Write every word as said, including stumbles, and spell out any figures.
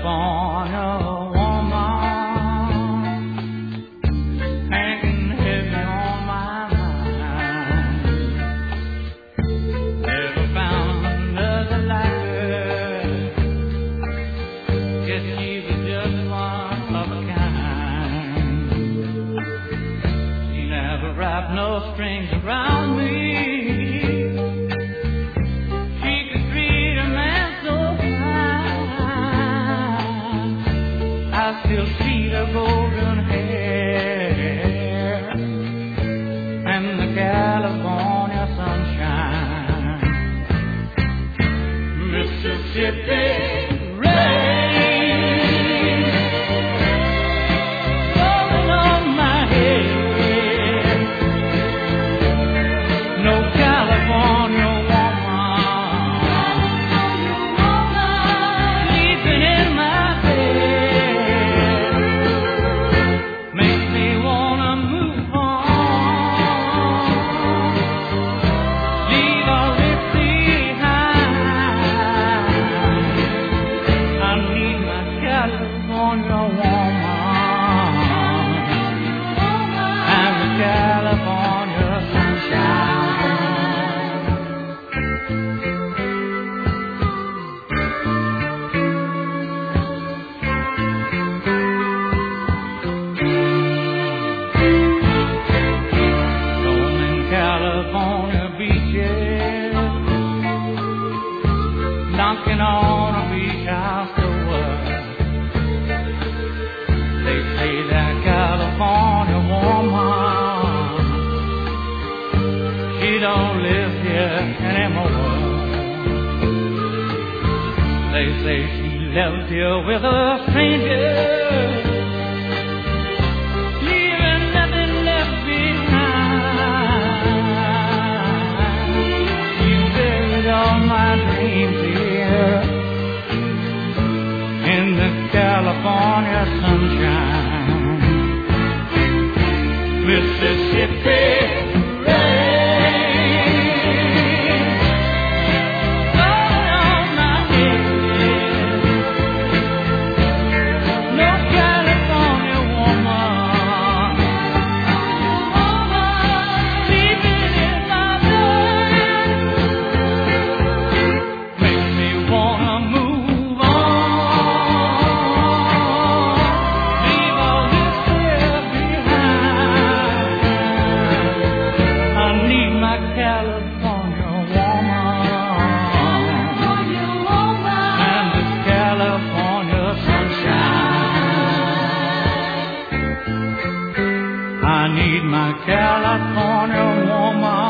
California woman, hanging heavy on my mind. Never found another like her. Guess she was just one of a kind. She never wrapped no strings around me. I still see the golden hair and the California sunshine. Mississippi rain falling on my head. No California woman sleeping in my California beaches, knocking on a beach house door. They say that California woman, she don't live here anymore. They say she left here with a stranger, leaving nothing left behind. All my dreams here in the California sunshine. Mississippi rain falling on my head. No California woman sleeping in my bed. Makes me wanna move on, leave all this here behind. I need my California woman and the California sunshine. I need my California woman